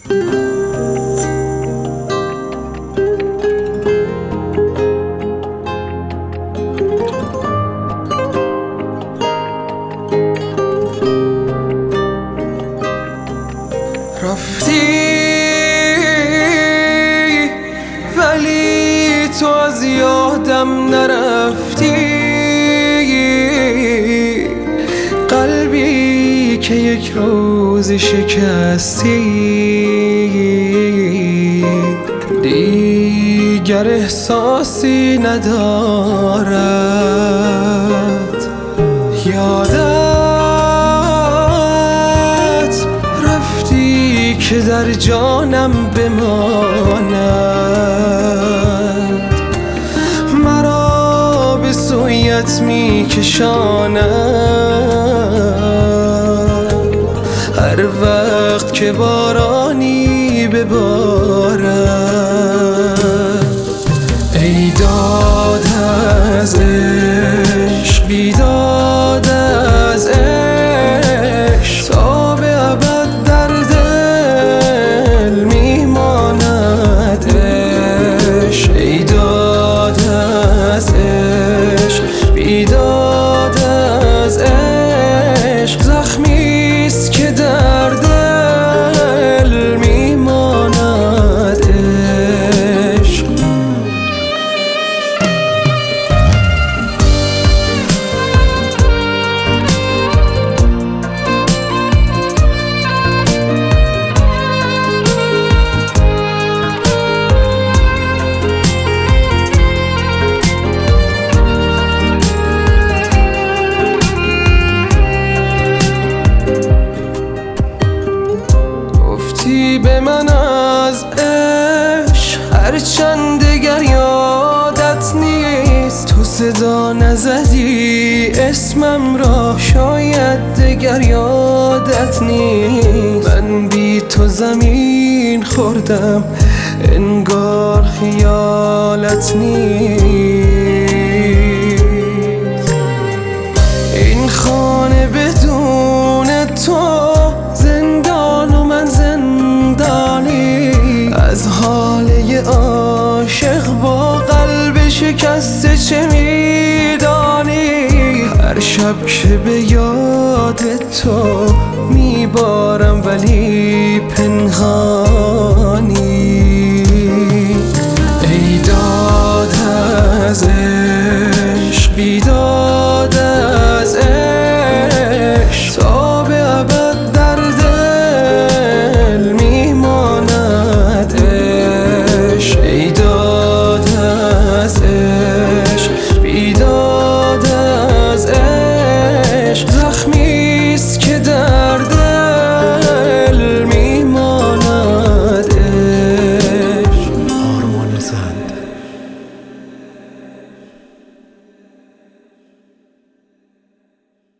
رفتی ولی تو از یادم نرفتی، قلبی که یک روز شکستی دیگر احساسی ندارد. یادت رفتی که در جانم بماند، مرا به سویت می کشاند هر وقت که بارانی ببارد. ای داد از عشق، بیداد از عشق، تا به ابد در دل میماند عشق. ای داد از عشق، بیداد از عشق، زخمیست که در دل میماند عشق. به من از عشق هرچند دگر یادت نیست، تو صدا نزدی اسمم را شاید دگر یادت نیست. من بی تو زمین خوردم انگار خیالت نیست.